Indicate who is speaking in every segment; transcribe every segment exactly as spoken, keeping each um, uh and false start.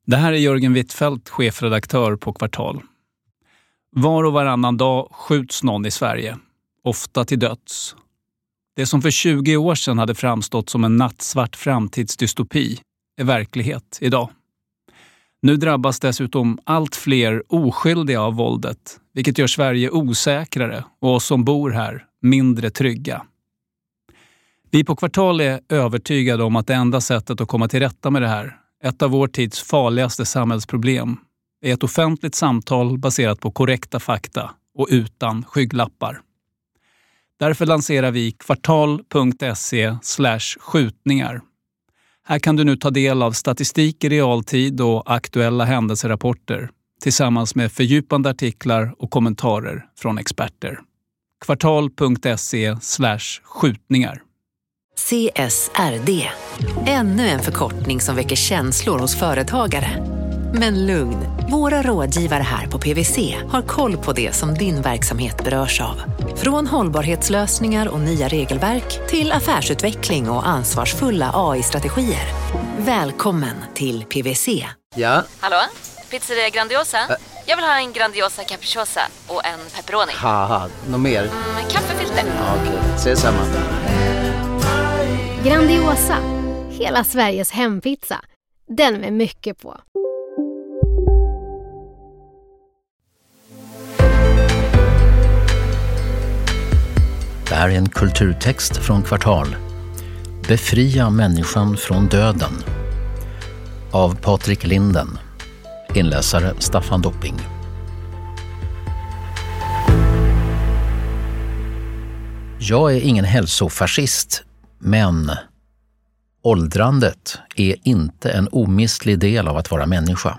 Speaker 1: Det här är Jörgen Wittfeldt, chefredaktör på Kvartal. Var och varannan dag skjuts någon i Sverige, ofta till döds. Det som för tjugo år sedan hade framstått som en nattsvart framtidsdystopi är verklighet idag. Nu drabbas dessutom allt fler oskyldiga av våldet, vilket gör Sverige osäkrare och oss som bor här mindre trygga. Vi på Kvartal är övertygade om att det enda sättet att komma till rätta med det här, ett av vår tids farligaste samhällsproblem, är ett offentligt samtal baserat på korrekta fakta och utan skygglappar. Därför lanserar vi kvartal punkt se slash skjutningar. Här kan du nu ta del av statistik i realtid och aktuella händelserapporter tillsammans med fördjupande artiklar och kommentarer från experter. kvartal punkt se slash skjutningar.
Speaker 2: C S R D. Ännu en förkortning som väcker känslor hos företagare. Men lugn, våra rådgivare här på P W C har koll på det som din verksamhet berörs av. Från hållbarhetslösningar och nya regelverk till affärsutveckling och ansvarsfulla A I-strategier. Välkommen till P W C.
Speaker 3: Ja?
Speaker 4: Hallå? Pizzeria Grandiosa? Ä- Jag vill ha en Grandiosa capriciosa och en pepperoni.
Speaker 3: Haha, något mer?
Speaker 4: Mm, kaffefilter.
Speaker 3: Ja, okej, okay. Ses samma.
Speaker 5: Grandiosa, hela Sveriges hempizza. Den med mycket på.
Speaker 6: Det här är en kulturtext från Kvartal. Befria människan från döden. Av Patrik Linden. Inläsare Staffan Dopping. Jag är ingen hälsofascist, men åldrandet är inte en omistlig del av att vara människa.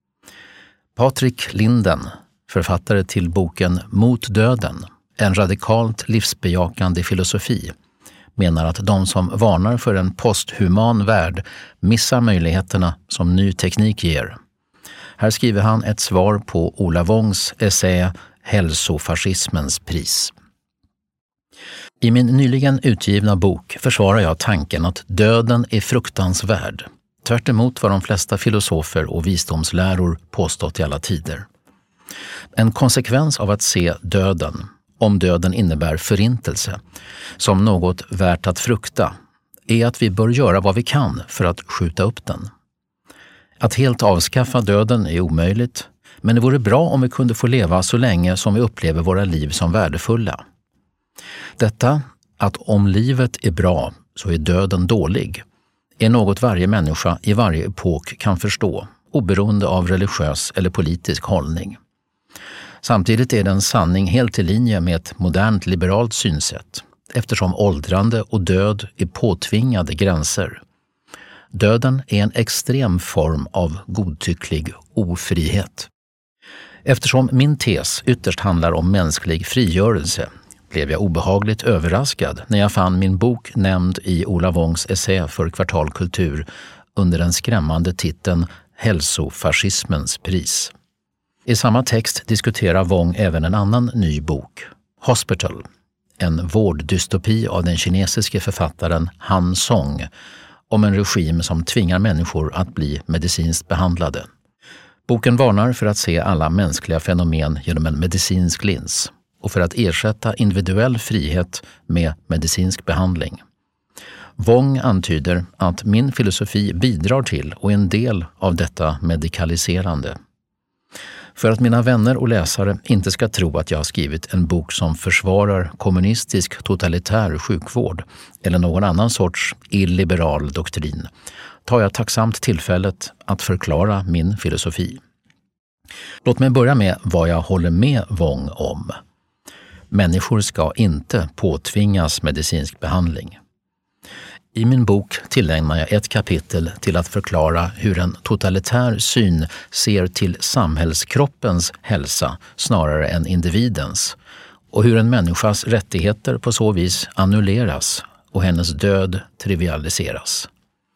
Speaker 6: Patrik Linden, författare till boken Mot döden, en radikalt livsbejakande filosofi, menar att de som varnar för en posthuman värld missar möjligheterna som ny teknik ger. Här skriver han ett svar på Ola Wångs essä Hälsofascismens pris. I min nyligen utgivna bok försvarar jag tanken att döden är fruktansvärd, tvärt emot vad de flesta filosofer och visdomsläror påstått i alla tider. En konsekvens av att se döden, om döden innebär förintelse, som något värt att frukta, är att vi bör göra vad vi kan för att skjuta upp den. Att helt avskaffa döden är omöjligt, men det vore bra om vi kunde få leva så länge som vi upplever våra liv som värdefulla. Detta, att om livet är bra så är döden dålig, är något varje människa i varje epok kan förstå, oberoende av religiös eller politisk hållning. Samtidigt är det en sanning helt i linje med ett modernt liberalt synsätt, eftersom åldrande och död är påtvingade gränser. Döden är en extrem form av godtycklig ofrihet. Eftersom min tes ytterst handlar om mänsklig frigörelse blev jag obehagligt överraskad när jag fann min bok nämnd i Ola Wångs essä för Kvartalkultur under den skrämmande titeln Hälsofascismens pris. I samma text diskuterar Wång även en annan ny bok, Hospital, en vårddystopi av den kinesiske författaren Han Song, om en regim som tvingar människor att bli medicinskt behandlade. Boken varnar för att se alla mänskliga fenomen genom en medicinsk lins och för att ersätta individuell frihet med medicinsk behandling. Wång antyder att min filosofi bidrar till och är en del av detta medikaliserande. För att mina vänner och läsare inte ska tro att jag har skrivit en bok som försvarar kommunistisk totalitär sjukvård eller någon annan sorts illiberal doktrin, tar jag tacksamt tillfället att förklara min filosofi. Låt mig börja med vad jag håller med Wång om. Människor ska inte påtvingas medicinsk behandling. I min bok tillägnar jag ett kapitel till att förklara hur en totalitär syn ser till samhällskroppens hälsa snarare än individens och hur en människas rättigheter på så vis annulleras och hennes död trivialiseras.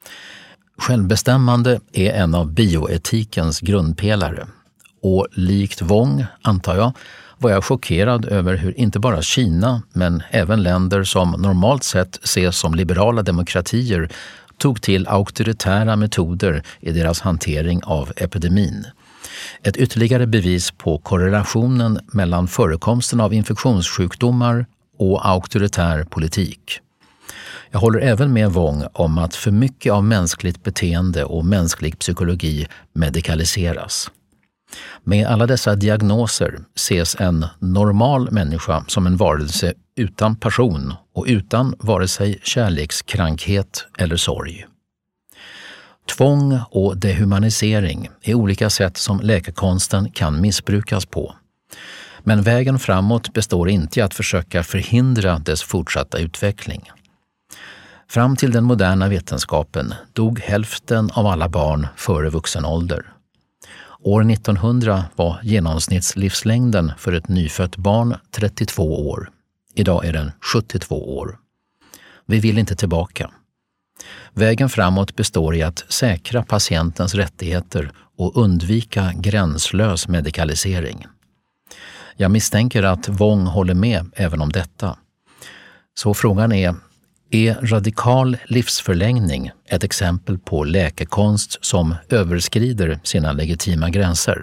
Speaker 6: Självbestämmande är en av bioetikens grundpelare och likt Wång, antar jag, var jag chockerad över hur inte bara Kina men även länder som normalt sett ses som liberala demokratier tog till auktoritära metoder i deras hantering av epidemin. Ett ytterligare bevis på korrelationen mellan förekomsten av infektionssjukdomar och auktoritär politik. Jag håller även med Wong om att för mycket av mänskligt beteende och mänsklig psykologi medikaliseras. Med alla dessa diagnoser ses en normal människa som en varelse utan passion och utan vare sig kärlekskrankhet eller sorg. Tvång och dehumanisering är olika sätt som läkekonsten kan missbrukas på. Men vägen framåt består inte i att försöka förhindra dess fortsatta utveckling. Fram till den moderna vetenskapen dog hälften av alla barn före vuxen ålder. År nittonhundra var genomsnittslivslängden för ett nyfött barn trettiotvå år. Idag är den sjuttiotvå år. Vi vill inte tillbaka. Vägen framåt består i att säkra patientens rättigheter och undvika gränslös medikalisering. Jag misstänker att Wong håller med även om detta. Så frågan är, är radikal livsförlängning ett exempel på läkekonst som överskrider sina legitima gränser?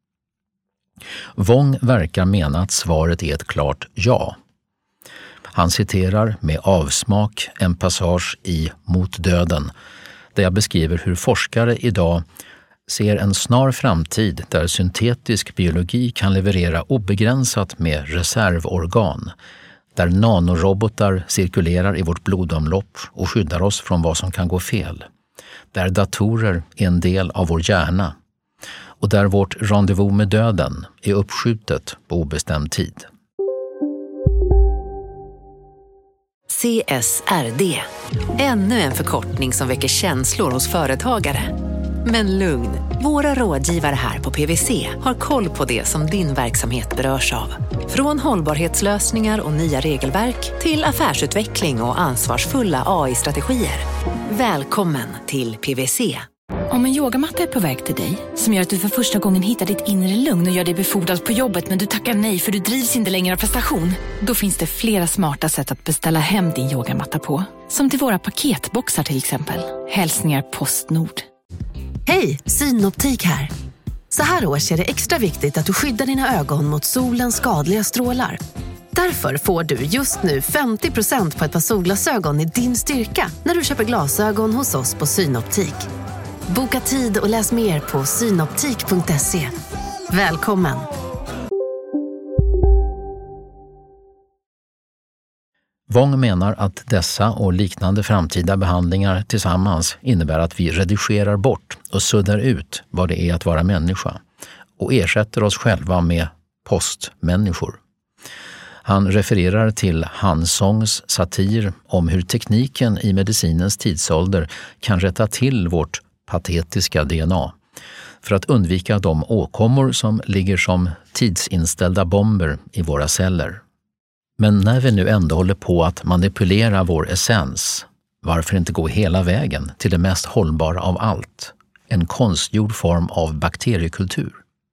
Speaker 6: Wong verkar mena att svaret är ett klart ja. Han citerar med avsmak en passage i Mot döden, där jag beskriver hur forskare idag ser en snar framtid där syntetisk biologi kan leverera obegränsat med reservorgan, där nanorobotar cirkulerar i vårt blodomlopp och skyddar oss från vad som kan gå fel, där datorer är en del av vår hjärna och där vårt rendezvous med döden är uppskjutet på obestämd tid.
Speaker 2: C S R D. Ännu en förkortning som väcker känslor hos företagare. Men lugn, våra rådgivare här på P V C har koll på det som din verksamhet berörs av. Från hållbarhetslösningar och nya regelverk till affärsutveckling och ansvarsfulla A I-strategier. Välkommen till P V C.
Speaker 7: Om en yogamatta är på väg till dig, som gör att du för första gången hittar ditt inre lugn och gör dig befordrad på jobbet men du tackar nej för du drivs inte längre av prestation, då finns det flera smarta sätt att beställa hem din yogamatta på. Som till våra paketboxar till exempel. Hälsningar Postnord.
Speaker 8: Hej, Synoptik här. Så här års är det extra viktigt att du skyddar dina ögon mot solens skadliga strålar. Därför får du just nu femtio procent på ett par solglasögon i din styrka när du köper glasögon hos oss på Synoptik. Boka tid och läs mer på synoptik punkt se. Välkommen!
Speaker 6: Wong menar att dessa och liknande framtida behandlingar tillsammans innebär att vi redigerar bort och suddar ut vad det är att vara människa och ersätter oss själva med postmänniskor. Han refererar till Han Songs satir om hur tekniken i medicinens tidsålder kan rätta till vårt patetiska D N A för att undvika de åkommor som ligger som tidsinställda bomber i våra celler. Men när vi nu ändå håller på att manipulera vår essens, varför inte gå hela vägen till det mest hållbara av allt, en konstgjord form av bakteriekultur?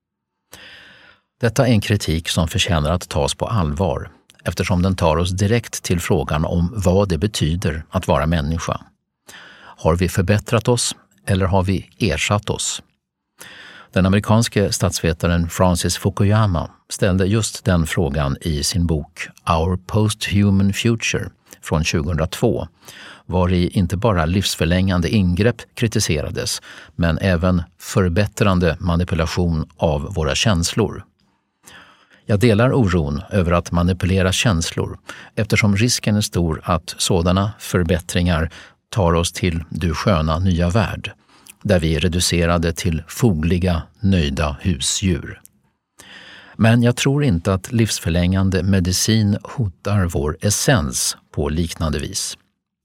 Speaker 6: Detta är en kritik som förtjänar att tas på allvar, eftersom den tar oss direkt till frågan om vad det betyder att vara människa. Har vi förbättrat oss eller har vi ersatt oss? Den amerikanske statsvetaren Francis Fukuyama ställde just den frågan i sin bok Our Post-Human Future från tjugohundratvå, var i inte bara livsförlängande ingrepp kritiserades, men även förbättrande manipulation av våra känslor. Jag delar oron över att manipulera känslor eftersom risken är stor att sådana förbättringar tar oss till du sköna nya värld, där vi är reducerade till fogliga, nöjda husdjur. Men jag tror inte att livsförlängande medicin hotar vår essens på liknande vis.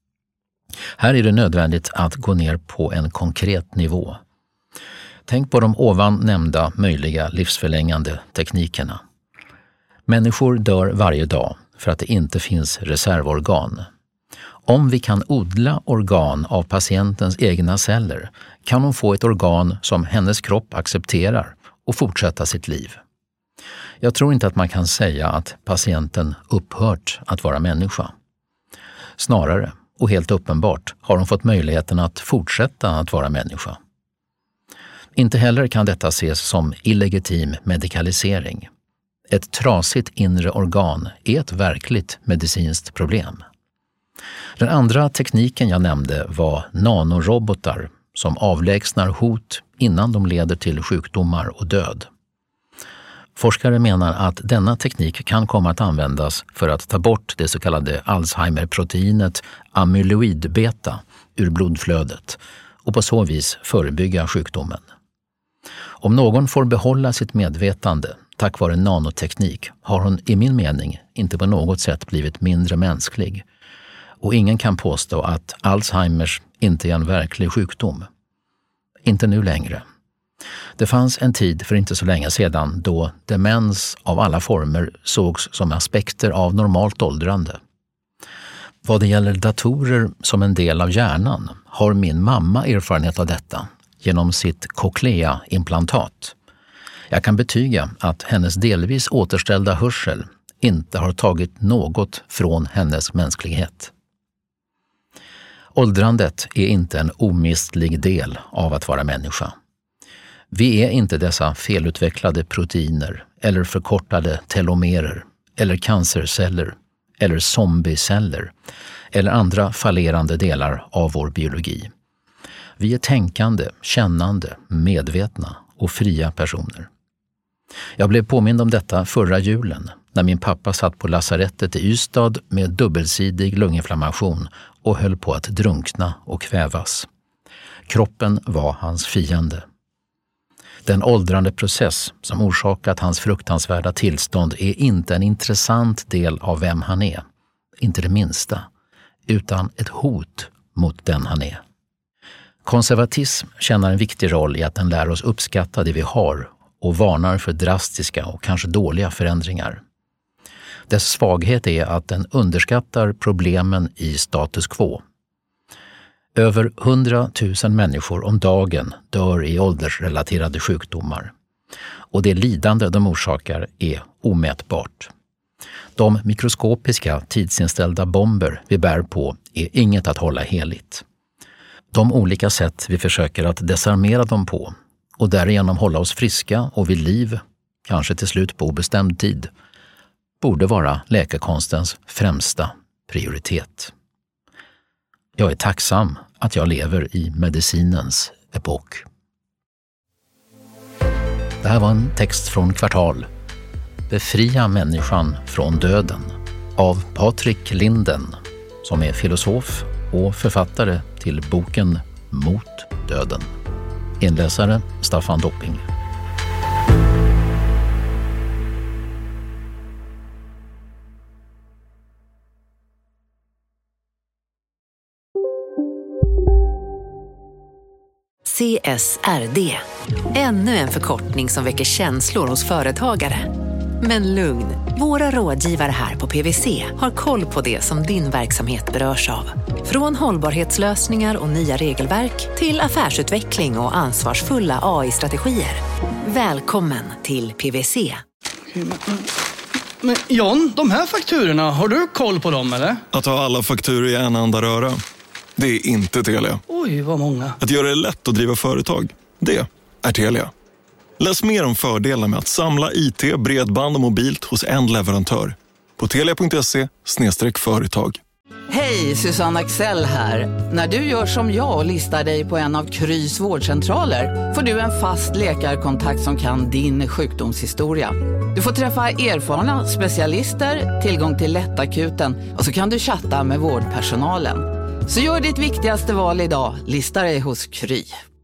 Speaker 6: Här är det nödvändigt att gå ner på en konkret nivå. Tänk på de ovan nämnda möjliga livsförlängande teknikerna. Människor dör varje dag för att det inte finns reservorgan. Om vi kan odla organ av patientens egna celler kan hon få ett organ som hennes kropp accepterar och fortsätta sitt liv. Jag tror inte att man kan säga att patienten upphört att vara människa. Snarare, Och helt uppenbart har hon fått möjligheten att fortsätta att vara människa. Inte heller kan detta ses som illegitim medikalisering. Ett trasigt inre organ är ett verkligt medicinskt problem. Den andra tekniken jag nämnde var nanorobotar som avlägsnar hot innan de leder till sjukdomar och död. Forskare menar att denna teknik kan komma att användas för att ta bort det så kallade Alzheimer-proteinet amyloid-beta ur blodflödet och på så vis förebygga sjukdomen. Om någon får behålla sitt medvetande tack vare nanoteknik har hon i min mening inte på något sätt blivit mindre mänsklig. Och ingen kan påstå att Alzheimers inte är en verklig sjukdom. Inte nu längre. Det fanns en tid för inte så länge sedan då demens av alla former sågs som aspekter av normalt åldrande. Vad det gäller datorer som en del av hjärnan har min mamma erfarenhet av detta genom sitt cochlea-implantat. Jag kan betyga att hennes delvis återställda hörsel inte har tagit något från hennes mänsklighet. Åldrandet är inte en omistlig del av att vara människa. Vi är inte dessa felutvecklade proteiner eller förkortade telomerer eller cancerceller eller zombieceller eller andra fallerande delar av vår biologi. Vi är tänkande, kännande, medvetna och fria personer. Jag blev påmind om detta förra julen när min pappa satt på lasarettet i Ystad med dubbelsidig lunginflammation och höll på att drunkna och kvävas. Kroppen var hans fiende. Den åldrande process som orsakat hans fruktansvärda tillstånd är inte en intressant del av vem han är, inte det minsta, utan ett hot mot den han är. Konservatism tjänar en viktig roll i att den lär oss uppskatta det vi har och varnar för drastiska och kanske dåliga förändringar. Dess svaghet är att den underskattar problemen i status quo. Över hundratusen människor om dagen dör i åldersrelaterade sjukdomar. Och det lidande de orsakar är omätbart. De mikroskopiska tidsinställda bomber vi bär på är inget att hålla heligt. De olika sätt vi försöker att desarmera dem på och därigenom hålla oss friska och vid liv, kanske till slut på obestämd tid, borde vara läkekonstens främsta prioritet. Jag är tacksam att jag lever i medicinens epok. Det här var en text från Kvartal. Befria människan från döden av Patrik Linden som är filosof och författare till boken Mot döden. Inläsare Staffan Dopping.
Speaker 2: C S R D. Ännu en förkortning som väcker känslor hos företagare. Men lugn, våra rådgivare här på P V C har koll på det som din verksamhet berörs av. Från hållbarhetslösningar och nya regelverk till affärsutveckling och ansvarsfulla A I-strategier. Välkommen till P V C.
Speaker 9: Men John, de här fakturorna, har du koll på dem eller?
Speaker 10: Att ha alla fakturor i en enda röra, det är inte Telia.
Speaker 9: Oj, vad många.
Speaker 10: Att göra det lätt att driva företag, det är Telia. Läs mer om fördelar med att samla I T, bredband och mobilt hos en leverantör. På telia punkt se slash företag.
Speaker 11: Hej, Susanne Axel här. När du gör som jag och listar dig på en av Krys vårdcentraler får du en fast läkarkontakt som kan din sjukdomshistoria. Du får träffa erfarna specialister, tillgång till lättakuten och så kan du chatta med vårdpersonalen. Så gör ditt viktigaste val idag, lista dig hos Kry.